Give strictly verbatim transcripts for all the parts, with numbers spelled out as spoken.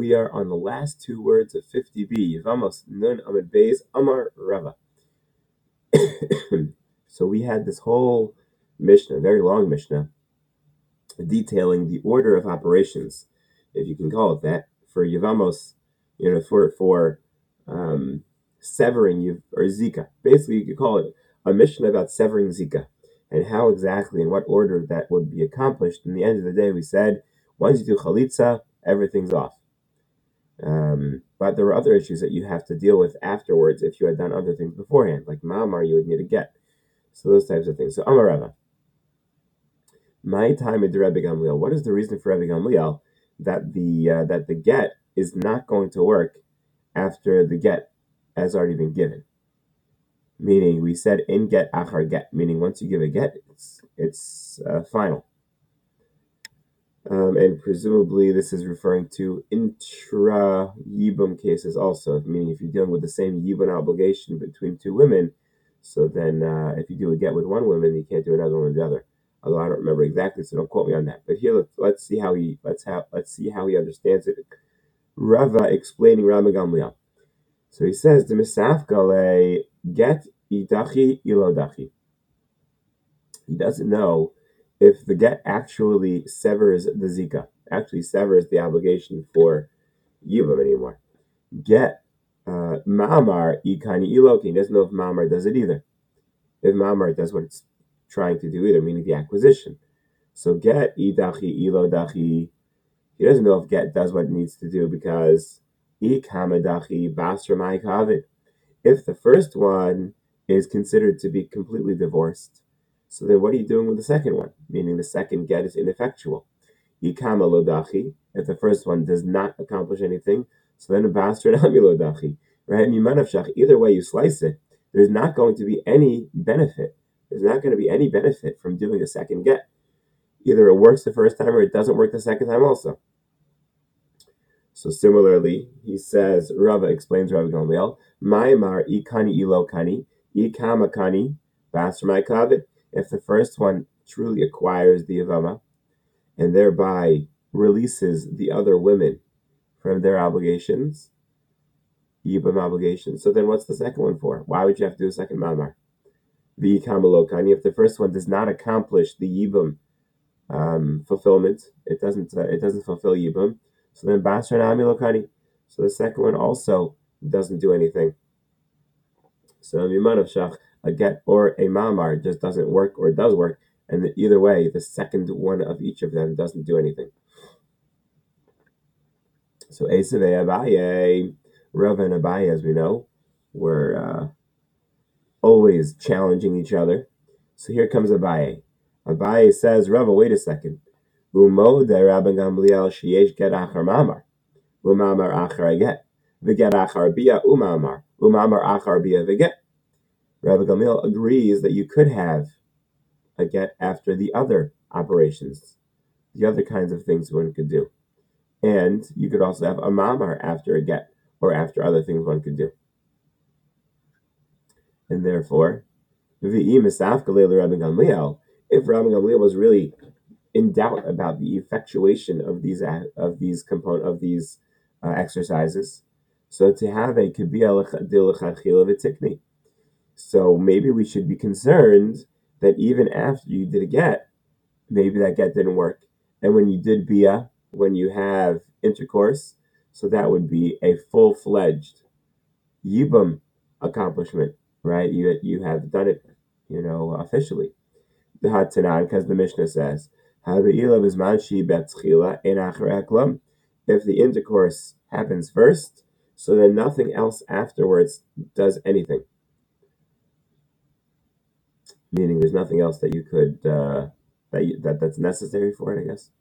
We are on the last two words of fifty b. Yevamos nun amid beis amar Rava. So we had this whole Mishnah, very long Mishnah, detailing the order of operations, if you can call it that, for Yevamos, you know, for for um, severing you or Zika. Basically, you could call it a Mishnah about severing Zika and how exactly in what order that would be accomplished. In the end of the day, we said once you do chalitza, everything's off. Um, but there were other issues that you have to deal with afterwards if you had done other things beforehand, like Ma'amar, you would need a get. So those types of things. So Amarava. My time at Rebbe Gamliel. What is the reason for Rebbe Gamliel that the uh, that the get is not going to work after the get has already been given? Meaning, we said in get achar get. Meaning, once you give a get, it's it's uh, final. Um, and presumably, this is referring to intra yibum cases also. Meaning, if you're dealing with the same yibum obligation between two women, so then uh, if you do a get with one woman, you can't do another one with the other. Although I don't remember exactly, so don't quote me on that. But here, let's, let's see how he let's have let's see how he understands it. Rava explaining Rama Gamliel. So he says the misafkale get idachi ilodachi. He doesn't know if the get actually severs the zika, actually severs the obligation for yibum anymore. Get uh, ma'amar ikani iloki. He doesn't know if ma'amar does it either. If ma'amar does what it's trying to do either, meaning the acquisition. So get idachi ilodachi. He doesn't know if get does what it needs to do because ikamadachi basra ma'ikavid. If the first one is considered to be completely divorced, so then what are you doing with the second one? Meaning the second get is ineffectual. Ikama lodachi. If the first one does not accomplish anything, so then a basra nami lodachi. Right? Mimanavshach. Either way you slice it, there's not going to be any benefit. There's not going to be any benefit from doing a second get. Either it works the first time or it doesn't work the second time also. So similarly, he says, Rava explains Rava Gamliel, Ma'amar ikani ilo kani, ikama kani, basramai kavid. If the first one truly acquires the Yavama and thereby releases the other women from their obligations, Yibam obligations, so then what's the second one for? Why would you have to do a second Ma'amar? The ikama lo kani, if the first one does not accomplish the Yibam um, fulfillment, it doesn't uh, it doesn't fulfill Yibam. So then Basra Nami Lokani. So the second one also doesn't do anything. So Miman of Shach, a get or a Mamar just doesn't work or does work, and either way, the second one of each of them doesn't do anything. So Esavei Abaye, Rav and Abaye, as we know, were uh, always challenging each other. So here comes Abaye. Abaye says, Rava, wait a second. Umo de Rabbi Gamliel sheyesh get achar mamar, umamar achar get, v'get achar bia umamar, umamar achar bia v'get. Rabbi Gamliel agrees that you could have a get after the other operations, the other kinds of things one could do, and you could also have a mamar after a get or after other things one could do. And therefore, v'i misafkalei Rabbi Gamliel, if Rabbi Gamliel was really in doubt about the effectuation of these of these component of these uh, exercises, so to have a kibiyah dilachachil v'tikni, so maybe we should be concerned that even after you did a get, maybe that get didn't work, and when you did bia, when you have intercourse, so that would be a full-fledged yibum accomplishment, right? You you have done it, you know, officially. The Hatanan, because the Mishnah says, if the intercourse happens first, so then nothing else afterwards does anything. Meaning, there's nothing else that you could uh, that you, that that's necessary for it, I guess.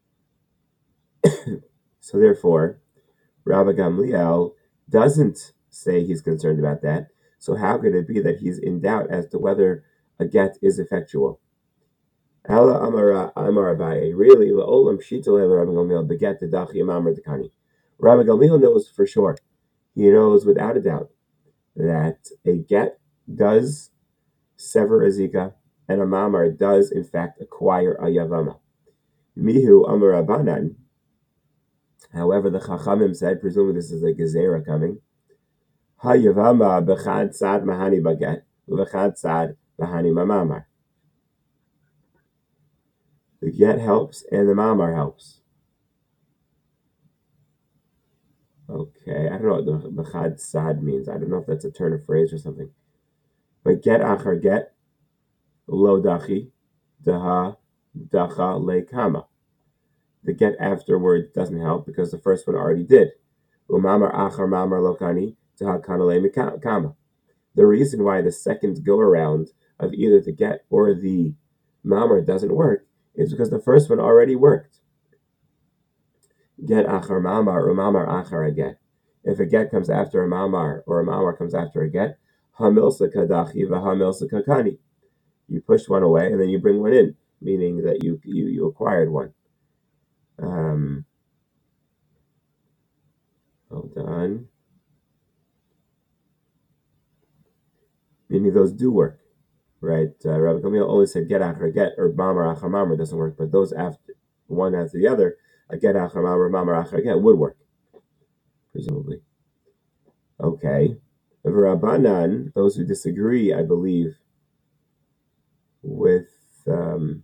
So therefore, Rabbi Gamliel doesn't say he's concerned about that. So how could it be that he's in doubt as to whether a get is effectual? Hala Amara Amar Abaye. Really, La'olam Shitale Rabbi Gamliel beget the Dachi Amar Dekani. Rabbi Gamliel knows for sure. He knows without a doubt that a get does sever a zika, and a mamar does in fact acquire a yavama. Mihu Amar Abanan. However, the Chachamim said, presumably this is a Gezerah coming, Ha-yavama b'chad tzad mahani baget, u'b'chad tzad mahani mamamar. The get helps and the mamar helps. Okay, I don't know what the b'chad tzad means. I don't know if that's a turn of phrase or something. But get achar get, lo dachi, daha, dacha, le kama. The get afterwards doesn't help because the first one already did. Umamar achar mamar lokani, daha kana le kama. The reason why the second go around of either the get or the mamar doesn't work is because the first one already worked. Get achar mamar or mamar achar a get. If a get comes after a mamar or a mamar comes after a get, hamilsa kadachi v'hamilsa kakani. You push one away and then you bring one in, meaning that you you, you acquired one. Um, hold on. Meaning those do work, right? Uh, Rabbi Gamliel only said get achar get or mamar achar mamar doesn't work, but those after one after the other, a get achar mamar mamar achar get would work, presumably. Okay. Rabbanan, those who disagree, I believe, with um,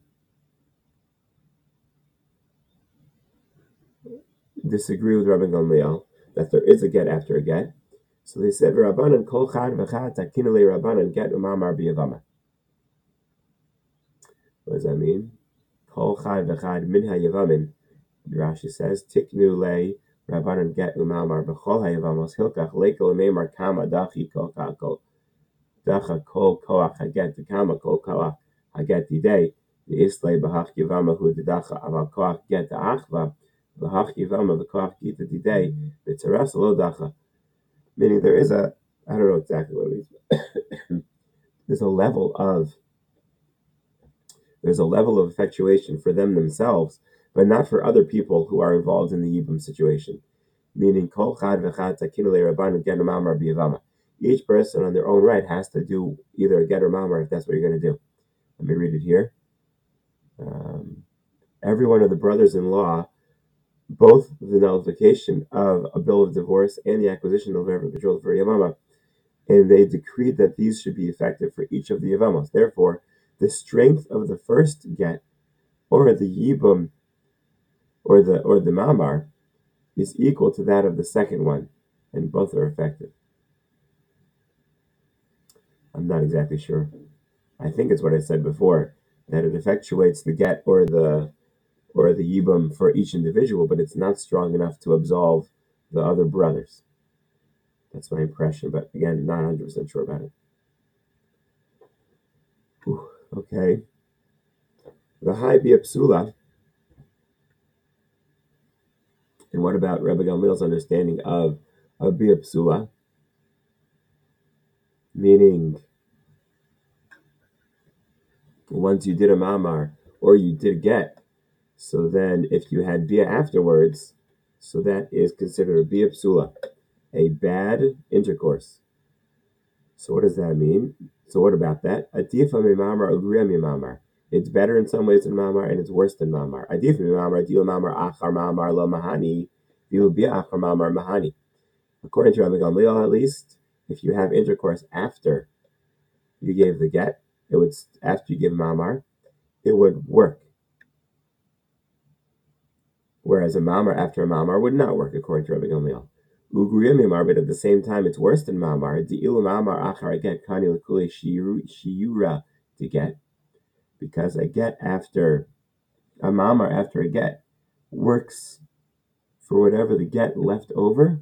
disagree with Rabbi Gamliel that there is a get after a get. So they said, Rabbanan kol chad v'chad takinale Rabbanan get umamar biyavama. What does that mean? Kol chad v'chad min hayavamin. Rashi says, tiknu le Rabbanan get umamar b'chol hayavamos hilkach lekel meimar kama dachi kol kakol dacha kol koach haget kama kol koach haget didei the islay b'hach yavama hu dacha aval koach get achva b'hach yavama v'koach gita didei b'tzaras lo dacha. Meaning there is a, I don't know exactly what it means. There's a level of, there's a level of effectuation for them themselves, but not for other people who are involved in the Yibum situation. Meaning, kol chad v'chad takinule rabbanan get mamar b'yavama. Each person on their own right has to do either a get or mamar if that's what you're going to do. Let me read it here. Um, every one of the brothers-in-law, both the nullification of a bill of divorce and the acquisition of a betrothal for Yavama, and they decreed that these should be effective for each of the Yavamos. Therefore, the strength of the first get, or the Yibum, or the or the Mamar, is equal to that of the second one, and both are effective. I'm not exactly sure. I think it's what I said before, that it effectuates the get or the or the Yibum for each individual, but it's not strong enough to absolve the other brothers. That's my impression, but again, not one hundred percent sure about it. Whew, okay. The high biapsula. And what about Rebbe Gamliel's understanding of a biapsula? Meaning, once you did a mamar or you did get, so then if you had bia afterwards, so that is considered a biapsula, a bad intercourse. So what does that mean? So what about that? Atifa mamar agriya mamar. It's better in some ways than mamar, and it's worse than mamar. Atifa mamar, dil mamar achar mamar lo mahani, dil bia achar mamar mahani. According to Rabbi Gamliel, at least, if you have intercourse after you gave the get, it would after you give mamar, it would work. Whereas a mamar after a mamar would not work, according to Rabbi Gamliel. Ugriyamimar, but at the same time, it's worse than mamar. Di'ilu mamar achar get kani l'kule shiura to get, because a get after a mamar after a get works for whatever the get left over.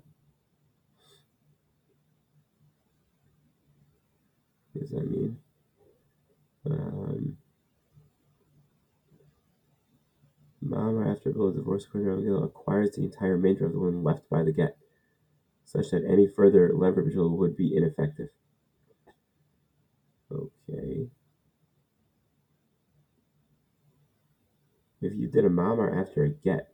What does that mean? Um, Mamar after a bill of divorce acquires the entire remainder of the woman left by the get, such that any further leverage would be ineffective. Okay. If you did a mamar after a get,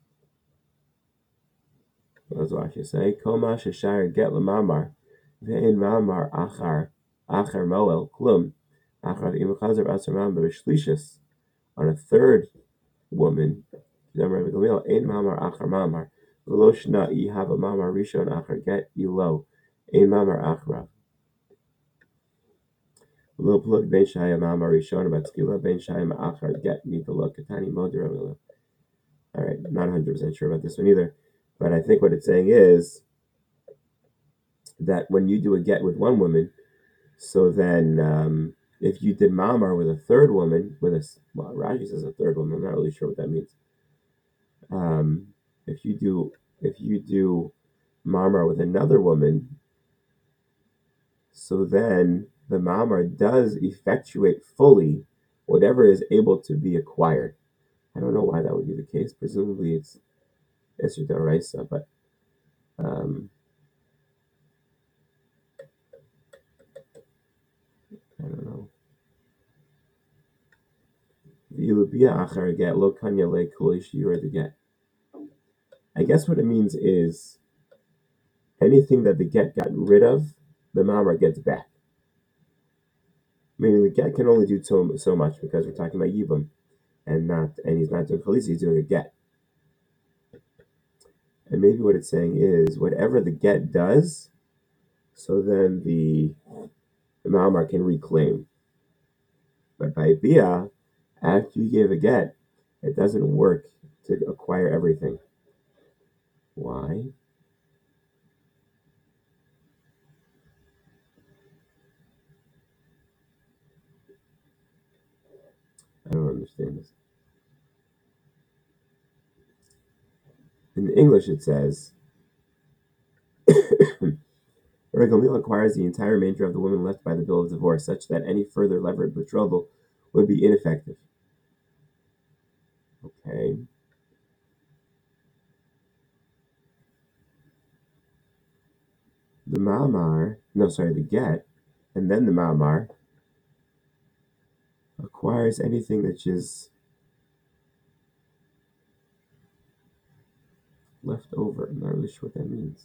what does Rashi say? Koma sheshayr get lemamar, ve'in mamar achar achar moel klum achar v'imchazer asar mamar b'shlishis. On a third woman, ein mamar achar mamar. V'lo shna'i hava mamar rishon achar get ilo ein mamar achra. V'lo plug ben shaya mamar rishon batzkila ben shaya ma'achar get mitalo katani modra. All right, I'm not one hundred percent sure about this one either, but I think what it's saying is that when you do a get with one woman, so then um, if you did mamar with a third woman, with a, well, Raji says a third woman, I'm not really sure what that means. Um, if you do if you do mamar with another woman, so then the mamar does effectuate fully whatever is able to be acquired. I don't know why that would be the case. Presumably it's Isser D'Oraisa, but um, I don't know. I guess what it means is anything that the get got rid of, the mamar gets back. Meaning the get can only do so, so much because we're talking about yibum, and not and he's not doing chalisa, he's doing a get. And maybe what it's saying is whatever the get does, so then the, the mamar can reclaim. But by bia, after you give a get, it doesn't work to acquire everything. Why? I don't understand this. In English, it says, Regamil acquires the entire remainder of the woman left by the bill of divorce, such that any further levered betrothal would be ineffective. Okay. The mamar, no, sorry, the get, and then the mamar acquires anything that is left over. I'm not really sure what that means.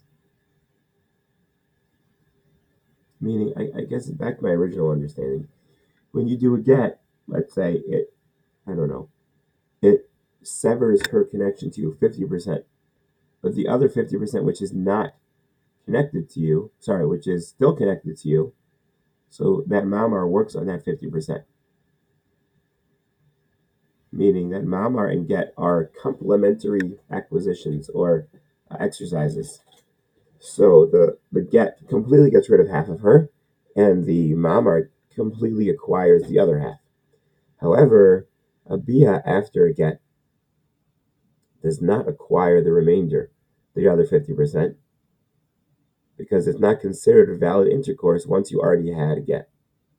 Meaning, I, I guess back to my original understanding. When you do a get, let's say it, I don't know, it severs her connection to you fifty percent. But the other fifty percent, which is not connected to you, sorry, which is still connected to you, so that mamar works on that fifty percent. Meaning that mamar and get are complementary acquisitions or uh, exercises. So the, the get completely gets rid of half of her, and the mamar completely acquires the other half. However, a bia after a get does not acquire the remainder, the other fifty percent, because it's not considered a valid intercourse once you already had a get.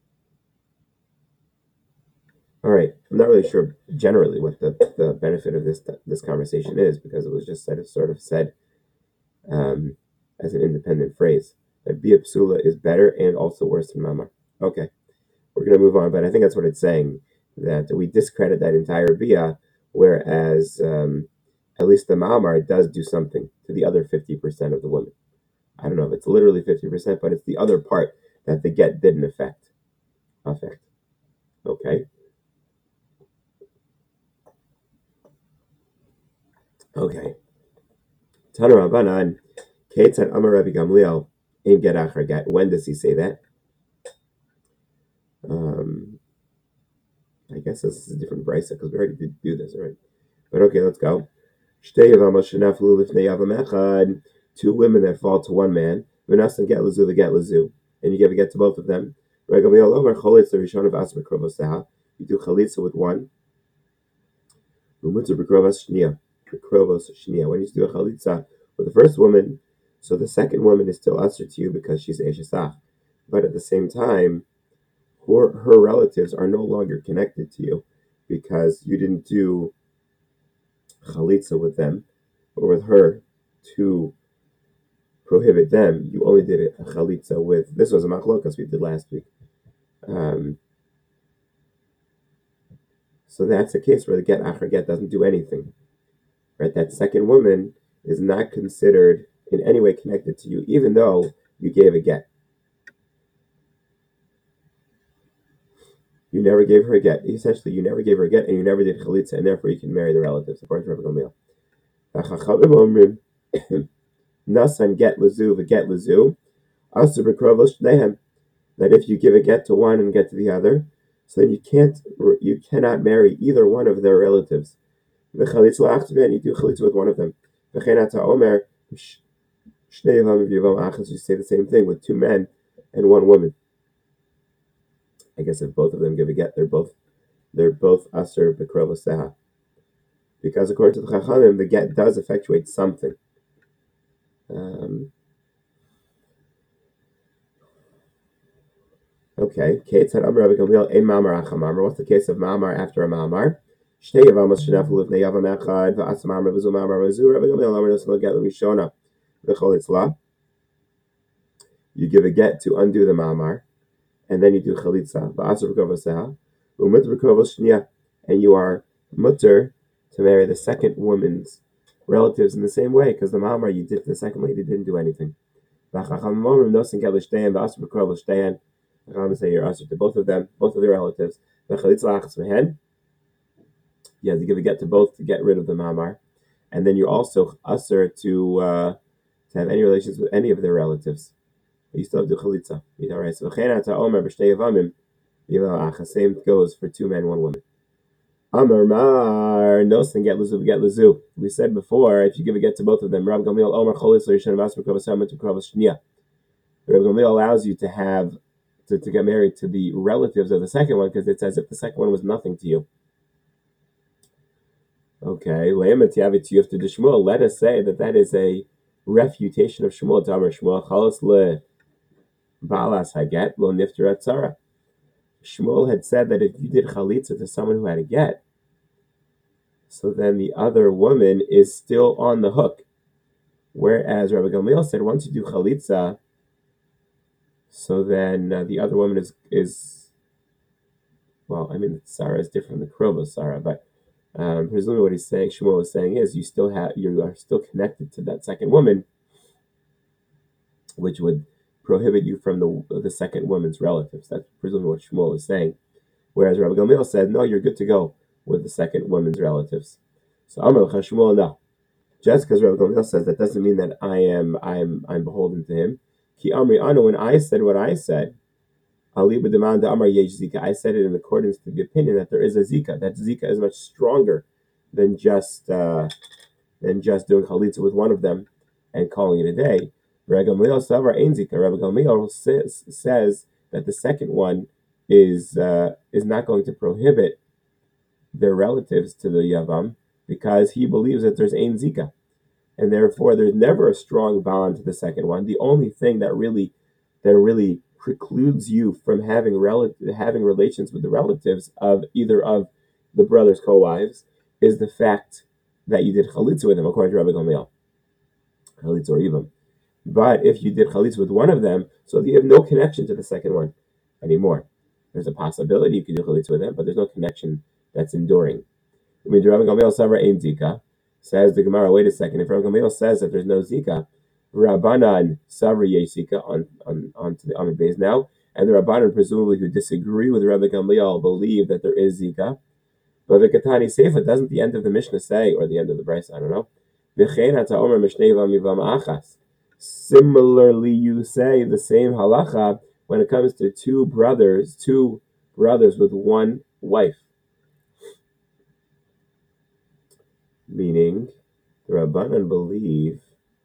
All right, I'm not really sure generally what the, the benefit of this this conversation is because it was just said, sort of said um, as an independent phrase. That bia psula is better and also worse than mamar. Okay, we're going to move on, but I think that's what it's saying, that we discredit that entire bia, whereas um, at least the mamar does do something to the other fifty percent of the women. I don't know if it's literally fifty percent, but it's the other part that the get didn't affect. affect. Okay? Okay. Tana Rabbanan, Ketzad Amar Rabbi Gamliel, in get achar get. When does he say that? Um, I guess this is a different brisa because we already did do this, right? But okay, let's go. Two women that fall to one man, V'nasan get lazu, the get lazu, and you give a get to both of them. You do chalitza with one. When you do a chalitza with the first woman, so the second woman is still usher to you because she's eshesach, but at the same time, her, her relatives are no longer connected to you because you didn't do chalitza with them or with her to prohibit them. You only did a chalitza with, this was a machlokas we did last week. Um, so that's a case where the get achar get doesn't do anything. Right? That second woman is not considered in any way connected to you, even though you gave a get. You never gave her a get. Essentially, you never gave her a get, and you never did chalitza, and therefore you can marry the relatives, according to Rabbi Gamliel. Nasan get lezu get lezu. Asur b'krovos shnehem. That if you give a get to one and get to the other, so then you can't, you cannot marry either one of their relatives. V'chalitz la'achtzben, you do chalitz with one of them. V'chein ata omer, shnei yavam v'yavam achas, you say the same thing with two men and one woman. I guess if both of them give a get, they're both they're both asur b'krovos seha. Because according to the Chachamim, the get does effectuate something. Um, okay. What's the case of Mamar after a Mamar? You give a get to undo the Mamar, and then you do Chalitza. And you are mutter to marry the second woman's relatives in the same way, because the Mamar you did to the second lady didn't do anything. Say you're usher to both of them, both of their relatives. You have to give a get to both to get rid of the mamar, and then you're also usher to uh, to have any relations with any of their relatives. You still have to do chalitza. Right. So same goes for two men, one woman. Amar mar nosen get lezu get lezu. We said before, if you give a get to both of them, Rab Gamliel Omer Cholis Rishon Vasper Kovasam to Kovas Shnia. Rab Gamliel allows you to have to, to get married to the relatives of the second one because it's as if the second one was nothing to you. Okay, let us say that that is a refutation of Shmuel. Tamar Shmuel Chalas le Balas Haget lo Niftarat Tzara. Shmuel had said that if you did chalitza to someone who had a get, so then the other woman is still on the hook. Whereas Rabbi Gamliel said once you do chalitza, so then uh, the other woman is is well, I mean Sarah is different than Krova Sarah, but um, presumably what he's saying, Shmuel is saying, is you still have you are still connected to that second woman, which would prohibit you from the the second woman's relatives. That's presumably what Shmuel is saying. Whereas Rabbi Gamliel said, no, you're good to go with the second woman's relatives. So Amar L'cha Shmuel, no. Just because Rabbi Gamliel says that doesn't mean that I am I'm I'm beholden to him. Ki Amri Anu, when I said what I said, Ali b'deman Amar yesh zika, I said it in accordance to the opinion that there is a zika. That zika is much stronger than just uh, than just doing chalitza with one of them and calling it a day. Rabbi Gamliel savar ein zika. Rabbi Gamliel says, says that the second one is uh, is not going to prohibit their relatives to the yavam because he believes that there's ein zika, and therefore there's never a strong bond to the second one. The only thing that really that really precludes you from having rel- having relations with the relatives of either of the brothers' co-wives is the fact that you did chalitza with them, according to Rabbi Gamliel, chalitza or yivam. But if you did chalitza with one of them, so you have no connection to the second one anymore. There's a possibility you could do chalitza with them, but there's no connection that's enduring. I mean, Rabbi Gamliel Savra ain't zika. Says the Gemara, wait a second. If Rabbi Gamliel says that there's no zika, Rabbanan Savra yesh zika on on on to the Amid base now, and the Rabbanan presumably who disagree with Rabbi Gamliel believe that there is zika. But the Katani Seifa, doesn't the end of the Mishnah say, or the end of the Bryce, I don't know. Similarly, you say the same halacha when it comes to two brothers, two brothers with one wife. Meaning, the Rabbanan believe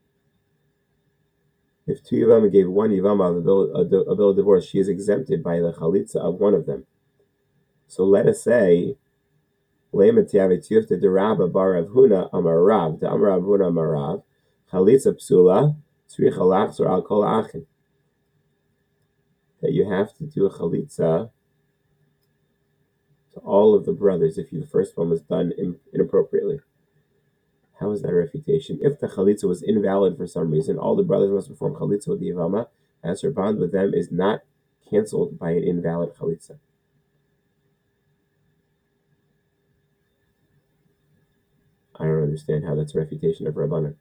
if two Yavama gave one Yavama a bill, a, a bill of divorce, she is exempted by the chalitza of one of them. So let us say, Le'emet Yavetiyuf de Rabba bar Rav Huna Amarav, de Amarav Huna Amarav, chalitza psula, tzrich halachzor al kol achin. That you have to do a chalitza to all of the brothers if you, the first one was done in, inappropriately. How is that a refutation? If the chalitza was invalid for some reason, all the brothers must perform chalitza with the Yavama, as her bond with them is not cancelled by an invalid chalitza. I don't understand how that's a refutation of Rabbanan.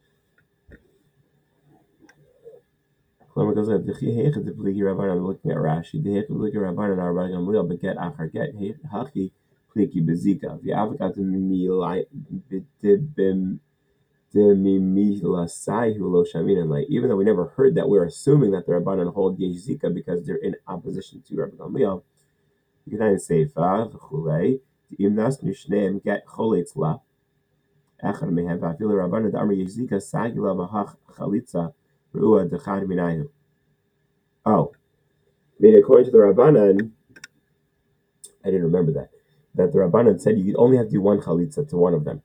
I'm looking at Rashi. The Rabbanan are Rabbi Gamliel beget achar get hachi pliki bezika. The avokat Like, even though we never heard that, we're assuming that the Rabbanan hold Yesh Zika because they're in opposition to Rabbi Gamliel. You can say v'chulei imnas nishneim get choletz la echad mehem v'afil Rabbanan da'amar Yesh Zika sagila v'hach chalitza ruah dechad minayu. Oh, I mean, according to the Rabbanan, I didn't remember that. That the Rabbanan said you only have to do one chalitza to one of them.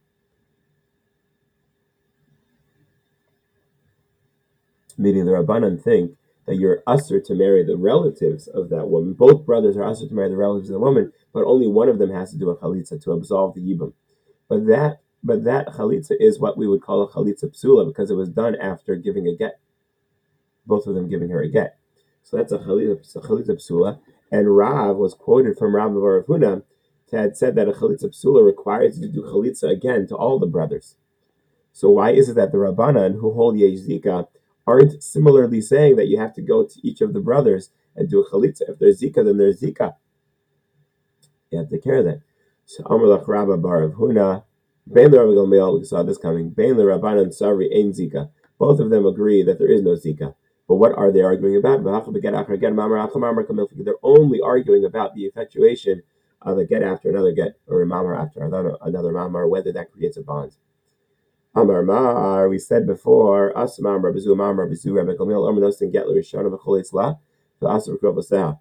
Meaning the Rabbanan think that you're usher to marry the relatives of that woman. Both brothers are usher to marry the relatives of the woman, but only one of them has to do a chalitza to absolve the yibum. But that, but that chalitza is what we would call a chalitza psula because it was done after giving a get. Both of them giving her a get. So that's a chalitza, a chalitza psula. And Rav was quoted from Rav Rav Huna that had said that a chalitza psula requires you to do chalitza again to all the brothers. So why is it that the Rabbanan who hold Yesh Zika aren't similarly saying that you have to go to each of the brothers and do a chalitza? If there's Zika, then there's Zika. You have to take care of that. So Amar Lach Rabba Bar of Huna, Bein the Rabbi Gamliel, we saw this coming. Bein the Rabbanan Savri Ein Zika. Both of them agree that there is no Zika. But what are they arguing about? They're only arguing about the effectuation of a get after another get, or a mamar after another, another mamar, whether that creates a bond. Amar Mar, we said before, As Mamar Bizu Mamar Bizu Rabbi Gamliel Amar Nosin Get L'Rishon V'Choletz La V'Asar Krovoseh.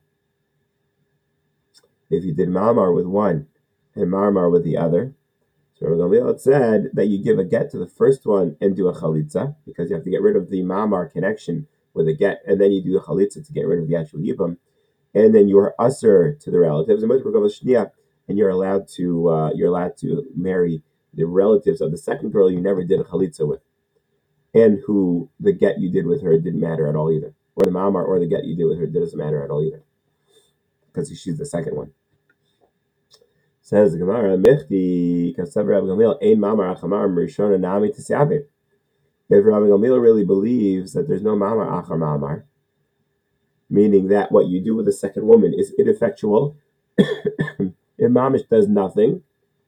If you did Mamar with one and Marmar with the other, so Rabbi Gamliel said that you give a get to the first one and do a chalitza because you have to get rid of the Mamar connection with a get, and then you do the chalitza to get rid of the actual yibam, and then you are usher to the relatives, and you're allowed to uh, you're allowed to marry the relatives of the second girl you never did a chalitza with, and who the get you did with her didn't matter at all either, or the mamar or the get you did with her doesn't matter at all either, because she's the second one. Says the Gemara, Michti Kasav Rabbi Gamliel Ein Mamar Achamar Rishona Nami Tisyaber. If Rabbi Gamliel really believes that there's no Mamar Achar Mamar, meaning that what you do with the second woman is ineffectual, if Mamish does nothing,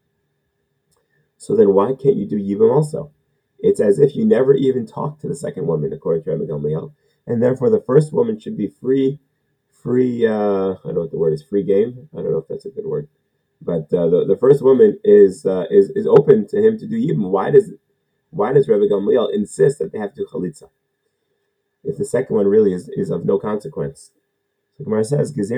so then why can't you do Yibam also? It's as if you never even talked to the second woman, according to Rabbi Gamliel, and therefore the first woman should be free, free, uh, I don't know what the word is, free game? I don't know if that's a good word. But uh, the, the first woman is uh, is is open to him to do Yibam. Why does why does Rabbi Gamliel insist that they have to do Chalitza if the second one really is, is of no consequence? So Gemara says, because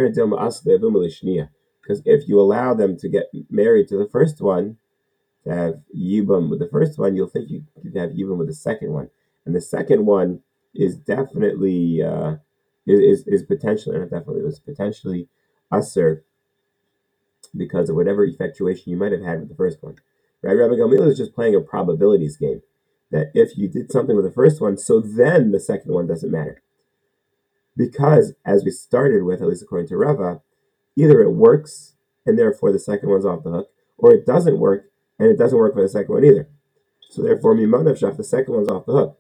if you allow them to get married to the first one, to have Yibam with the first one, you'll think you could have Yibam with the second one. And the second one is definitely, uh, is, is potentially, not definitely, it was potentially Aser because of whatever effectuation you might have had with the first one. Right? Rabbi Gamliel is just playing a probabilities game. That if you did something with the first one, so then the second one doesn't matter. Because, as we started with, at least according to Rava, either it works and therefore the second one's off the hook, or it doesn't work and it doesn't work for the second one either. So therefore, Mimanav Shach, the second one's off the hook.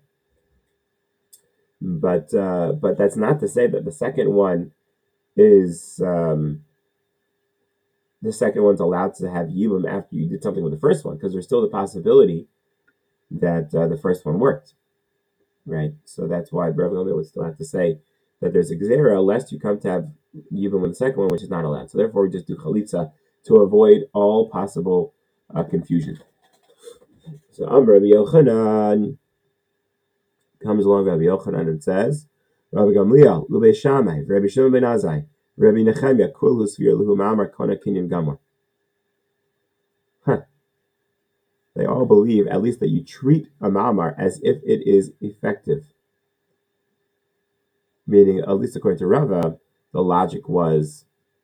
But uh, but that's not to say that the second one is um, the second one's allowed to have Yibam after you did something with the first one, because there's still the possibility that uh, the first one worked, right? So that's why Rabbi Gamliel would still have to say that there's a Gezerah, lest you come to have Yibam with the second one, which is not allowed. So therefore, we just do Chalitza to avoid all possible uh, confusion. So Amr Rabbi Yochanan comes along Rabbi Yochanan and says, Rabbi Gamliel, Lubei Shammai, Rabbi Shimon ben Azai, Rabbi Nechemia, Kulhu Svir, Luhu Mamar, Kona Kinyan Gamor. Huh. They all believe, at least, that you treat a Mamar as if it is effective. Meaning, at least according to Rava, the logic was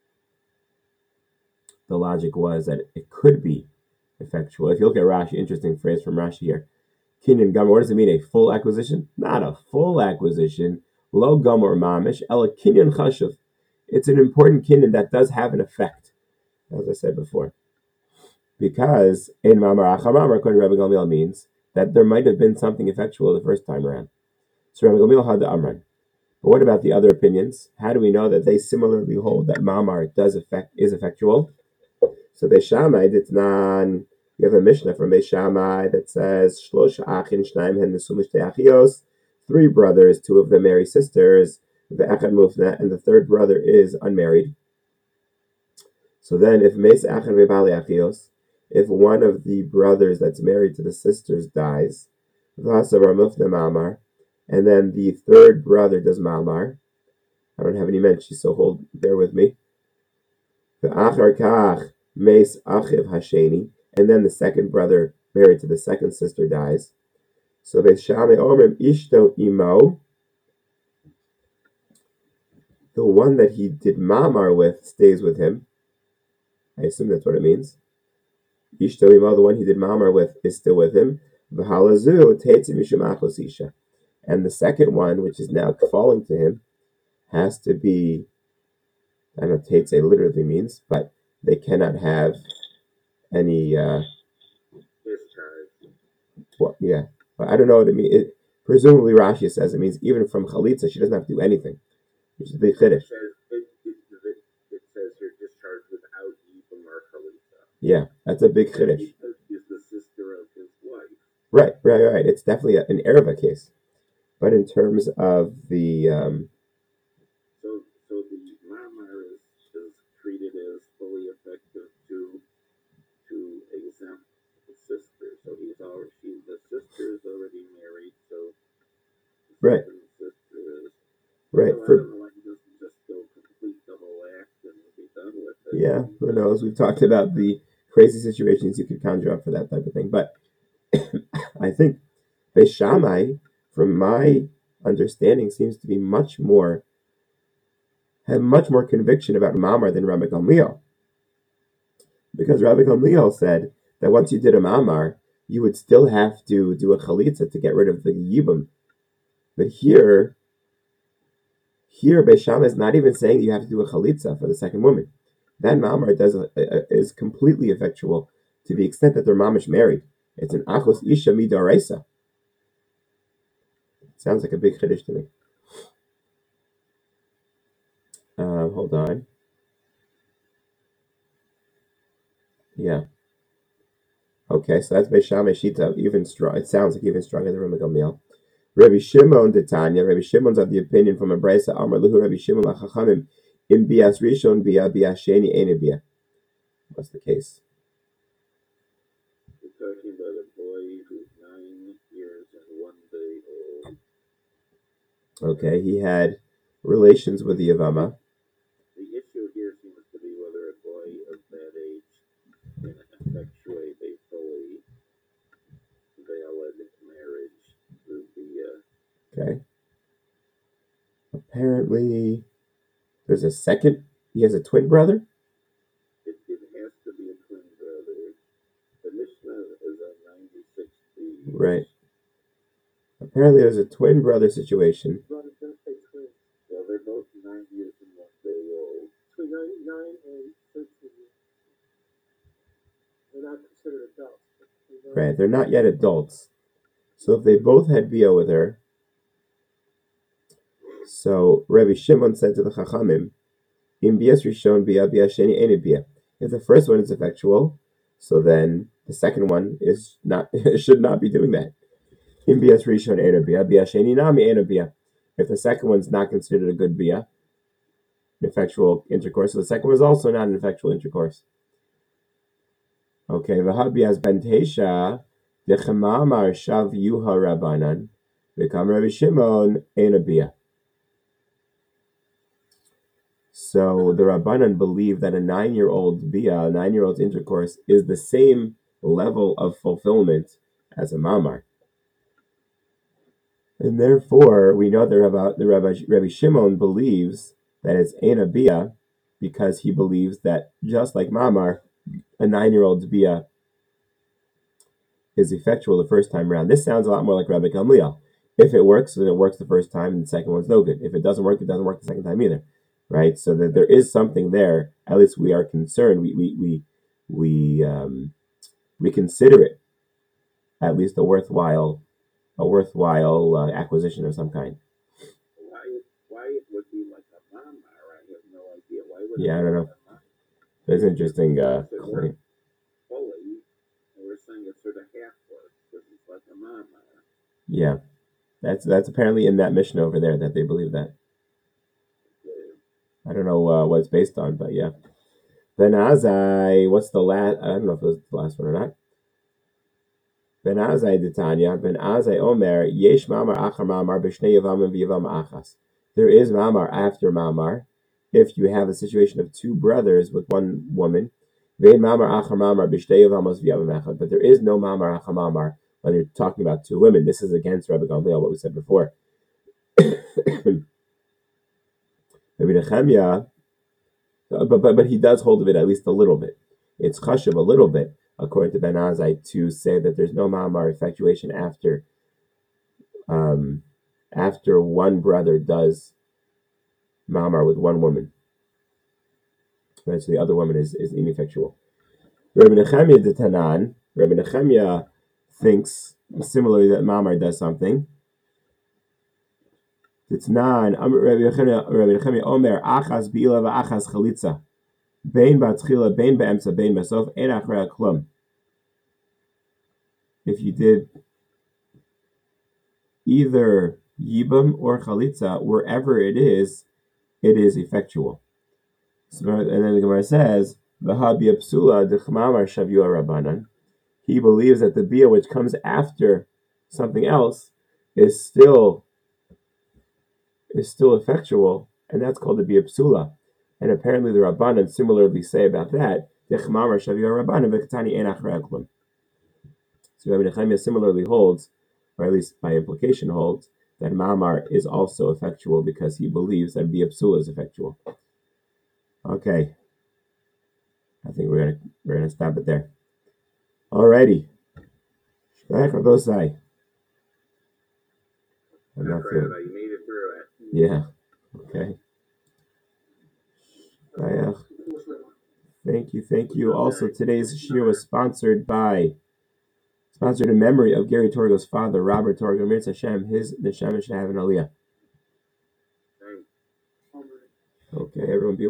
the logic was that it could be effectual. If you look at Rashi, interesting phrase from Rashi here. Kinyan Gamor, what does it mean? A full acquisition? Not a full acquisition. Lo Gamor Mamish, Ela Kinyan Chashuv. It's an important kinyan that does have an effect, as I said before. Because in Mamar Achar Mamar, according to Rabbi Gamliel, means that there might have been something effectual the first time around. So Rabbi Gamliel had the Amran. But what about the other opinions? How do we know that they similarly hold that Mamar does effect is effectual? So Beishamai Ditnan You have a Mishnah from Beis Shammai that says Shlosh Achin Shnaim Hen Nesum Shtei Achios, three brothers, two of them marry sisters, Ve'echad Mufna, and the third brother is unmarried. So then, if Meis Achin Ve'Bali Achios, if one of the brothers that's married to the sisters dies, V'Hasavar Mufna Ma'amar, and then the third brother does Ma'amar. I don't have any mentions, so hold, bear with me. Ve'achar Kach Meis Achiv Hasheni, and then the second brother married to the second sister dies. So Beis Shammai Omrim Ishto Imo, the one that he did Mamar with stays with him. I assume that's what it means. Ishto Imo, the one he did Mamar with, is still with him. V'halazu Teitzi Mishum Achos Isha. And the second one, which is now falling to him, has to be, I don't know what Teitze literally means, but they cannot have any uh well, yeah. But I don't know what it means. It, presumably Rashi says it means even from Chalitza, she doesn't have to do anything. Which is a big chiddush. It says you're discharged without Yibam or Chalitza. Yeah, that's a big chiddush. Is the sister of his wife. Right, right, right. It's definitely an Ereva case. But in terms of the um, so so the Mamar is, is treated as fully effective to to exempt the sister. So he's already she, the sister is already married, so the right. sister is right. So For, I don't know why he doesn't just go complete the whole act and be done with it. Yeah, who knows? We've talked about the crazy situations you could conjure up for that type of thing. But I think Beis Shammai, from my understanding, seems to be much more have much more conviction about Mamar than Rabbi Gamliel. Because Rabbi Gamliel said that once you did a Mamar, you would still have to do a Chalitza to get rid of the Yibam. But here, here Beis Shammai is not even saying you have to do a Chalitza for the second woman. That Mamar does a, a, is completely effectual to the extent that they're mamish married. It's an Achos Isha Midaraisa. Sounds like a big chiddush to me. Um, hold on. Yeah. Okay, so that's Beis Shammai Shita, even strong. It sounds like even stronger than Rabbi Gamliel. Rabbi Shimon de Tanya. Rabbi Shimon's of the opinion from a brisa Amar Luhu Rabbi Shimon lachachamim im bias rishon bia bias sheni ene bia. What's the case? We're talking about a boy who's nine years and one day old. Okay, he had relations with the Yavama. The issue here seems to be whether a boy of that age can effectuate a fully valid marriage through the. Uh, okay. Apparently, there's a second. He has a twin brother. It, it has to be a twin brother. The Mishnah is a ninety-six B. Right. Apparently, there's a twin brother situation. Well, they're both nine years and one day old. Between nine, nine and thirteen years. They're not considered adults. Right, they're not yet adults. So if they both had Bia with her, so Rabbi Shimon said to the Chachamim, Im Bias Rishon Bia Bia Sheni Eni Bia. If the first one is effectual, so then the second one is not should not be doing that. Im Bias Rishon Eni Bia Bia Sheni Nami Eni Bia. If the second one's not considered a good Bia, an effectual intercourse, so the second one is also not an effectual intercourse. Okay, V'habias Bentesha Dechemamar Shav Yuha Rabbanan Become Rabbi Shimon Ena Bia. So the Rabbanan believe that a nine-year-old bia, a nine-year-old's intercourse, is the same level of fulfillment as a mamar. And therefore, we know that Rabbi, the Rabbi, Rabbi Shimon believes that it's Ena bia because he believes that just like mamar, a nine-year-old's bia is effectual the first time around. This sounds a lot more like Rabbi Gamliel. If it works, then it works the first time, and the second one's no good. If it doesn't work, it doesn't work the second time either. Right, so that there is something there. At least we are concerned. We we we we um, we consider it at least a worthwhile a worthwhile uh, acquisition of some kind. Why why it would be like a mama? I have no idea. Why would yeah, I don't know. That's interesting. Uh, fully, or Yeah, that's that's apparently in that mission over there that they believe that. I don't know uh, what it's based on, but yeah. Ben Azai, what's the last? I don't know if it was the last one or not. Ben Azai Titania, Ben Azai Omer, Yesh Mamar Achar Mamar, B'shnei Yavamim V'Yavam Achas. There is Mamar after Mamar, if you have a situation of two brothers with one woman. Vein Mamar Achar Mamar, B'shnei Yavamos V'Yavam Achas. But there is no Mamar Achar Mamar when you're talking about two women. This is against Rabbi Gamliel, what we said before. Rabbi Nechemia, but, but, but he does hold of it at least a little bit. It's chashuv a little bit, according to Ben Azai, to say that there's no mamar effectuation after um, after one brother does mamar with one woman. Right, so the other woman is, is ineffectual. Rabbi Nechemia de Tanan, Rabbi Nechemia thinks similarly that mamar does something. Tanan, Rabbi Nechemia Omer, achas bi'ila v'achas chalitza. Bein b'atchila, bein b'emsa, bein b'sof, ein achra klum. If you did either yibam or chalitza, wherever it is, it is effectual. So, and then the Gemara says, "V'habia psula dechmamar shavua rabbanan." He believes that the bia which comes after something else is still is still effectual, and that's called the bia psula. And apparently, the rabbanan similarly say about that, "Dechmamar shavua rabbanan v'katani ein achra klum." So Rabbi Nechemia similarly holds, or at least by implication holds, that mamar is also effectual because he believes that bia psula is effectual. Okay, I think we're gonna we're gonna stop it there. Alrighty, back or both sides. I'm not feeling. You made it through it. Yeah. Okay. Bayach. Thank you, thank you. Also, today's shiur was sponsored by, sponsored in memory of Gary Torgo's father, Robert Torgo. Mirz Hashem, his neshama should have an aliyah. Okay, everyone be